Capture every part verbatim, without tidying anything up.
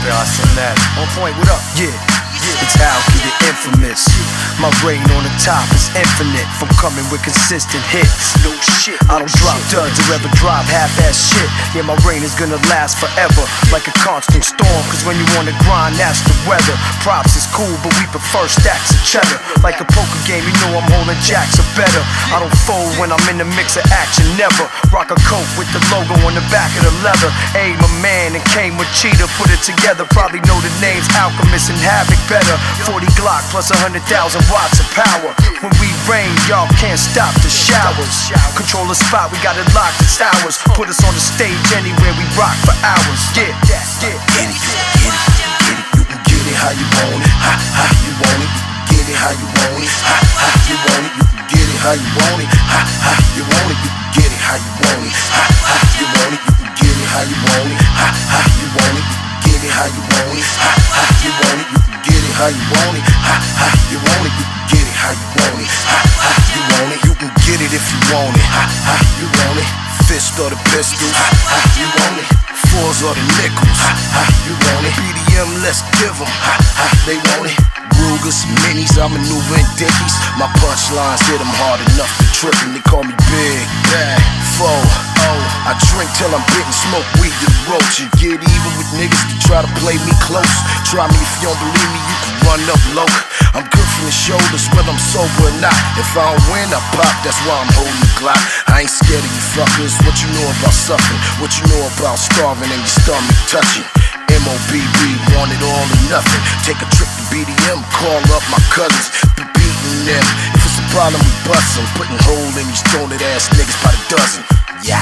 Opérationnel. On point, what up? Yeah, yeah. It's Alki, the infamous. My reign on the top is infinite. From coming with consistent hits. No shit. I don't drop duds or ever drop half-ass shit. Yeah, my reign is gonna last forever, like a constant storm. Cause when you wanna grind, that's the weather. Props is cool, but we prefer stacks of cheddar. Like a poker game, you know I'm holding jacks or better. I don't fold when I'm in the mix of action, never. Rock a coat with the logo on the back of the leather. Hey, my man, and came with Cheetah, put it together. Probably know the names Alchemist and Havoc better. forty Glock plus a hundred thousand watts of power. When we rain, y'all can't stop the showers. Control the spot, we got it locked, it's ours. Put us on the stage anywhere, we rock for hours. Yeah, yeah, yeah. Get it, get it, get it. You can get it how you want it. Ha, ha, you want it. Get it how you want it. Ha, ha, you want it. You can get it how you want it. Ha, ha, you want it. You can get it how you want it. Ha, ha, you want it. You can get it how you want it. Ha, ha, you want it. You can get it how you want it. Ha, ha, you want it. You can get it how you want it. Ha, ha, you want it. You can get it how you want it. Ha, ha, you want it. You can get it if you want it. Ha, ha, you want it. Fist or the pistols. Ha, ha, you want it. Fours or the nickels. Ha, ha, you want it. B D M, let's give them. Ha, ha, they want it. Rugers, minis, I maneuver in dickies. My punchlines hit them hard enough to trip them. They call me Big Bad Foe. Oh, I drink till I'm bitten, smoke weed to the roach. And get even with niggas that try to play me close. Try me if you don't believe me, you can run up low. I'm good from the shoulders, whether I'm sober or not. If I don't win, I pop, that's why I'm holding the Glock. I ain't scared of you fuckers. What you know about suffering? What you know about starving and your stomach touching? M O B B, want it all or nothing. Take a trip to B D M, call up my cousins. Be beating them. If it's a problem, we bust them. Putting hold in these stolen ass niggas by the dozen. Yeah,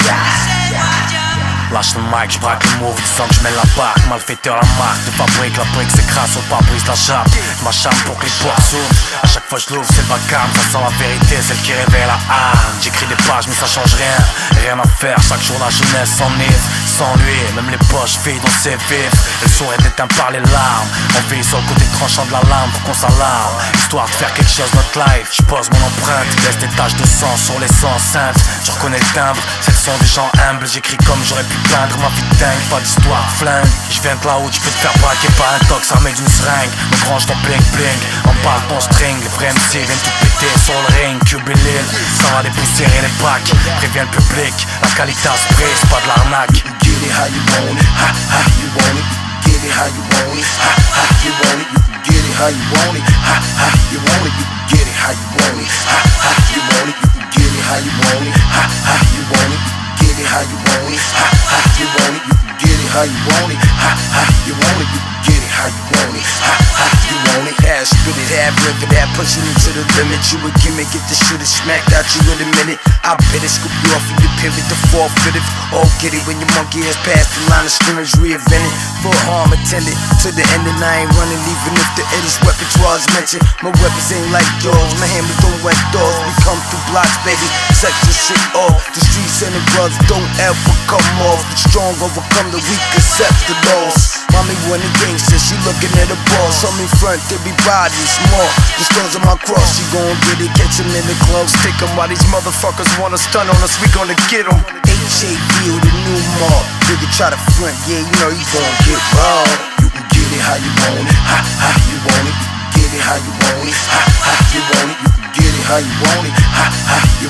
yeah, yeah. Lâche le mic, j'braque le move, tu sens que j'mets la barque. Malfaiteur la marque, de fabrique, la brique s'écrase sur le pare-brise, la chape. Ma charme pour que les portes s'ouvrent. À chaque fois je l'ouvre, c'est le vacarme, ça sent la vérité, celle qui réveille la âme. J'écris des pages mais ça change rien, rien à faire. Chaque jour la jeunesse s'enivre, s'ennuie. Même les poches filles dans ses vifs. Le sourire est éteint par les larmes. On vit sur le côté tranchant de la lame pour qu'on s'alarme. Histoire de faire quelque chose notre life. J'pose mon empreinte, laisse des taches de sang sur les enceintes. Je reconnais le timbre, c'est le son des gens humbles. J'écris comme j'aurais pu peindre ma vie dingue, pas d'histoire flingue. Je viens de là où tu peux te faire braquer par un tox armé d'une seringue. Me branche ton bling bling, en parle ton string. Les vrais M C viennent tout péter sur le ring. Cube et Lille, ça va dépoussiérer les bacs. Préviens le public, la qualité à spray, c'est pas de l'arnaque. Get it how you want it, ha ha, you want it. Get it how you want it, ha ha, you want it. You can get it how you want it, ha ha, you want it. You can get it how you want it, ha ha, you want it. You can get it how you want it, ha ha, you want it. Get it how you want it, ha ha, you want it. You can get it how you want it, ha ha, you want it. You can get it how you want it, ha ha, you want it. Half spit it, half live it, half pushing it to the limit. You a gimmick, get the shit is smacked out you in a minute. I bet it, scoop you off and you pivot to forfeit it. All get it when your monkey has passed the line of scrimmage, reinvent it. Full harm attended to the end and I ain't running, even if the illest repertoire is mentioned. My weapons ain't like yours, my hammers don't wet doors. We come through blocks, baby, sex the shit off. The streets and the drugs don't ever come off. The strong overcome the weak, accept the loss. Mommy won the gangster, she looking at the boss. On me front, there be bodies, more. The stones on my cross, she gon' get it, catch him in the club. Stick 'em while these motherfuckers wanna stun on us, we gonna get 'em. H A V with the new mark. Nigga try to front, yeah, you know you gon' get robbed. You can get it how you want it, ha ha, you want it. You can get it how you want it, ha ha, you want it. You can get it how you want it, ha ha, you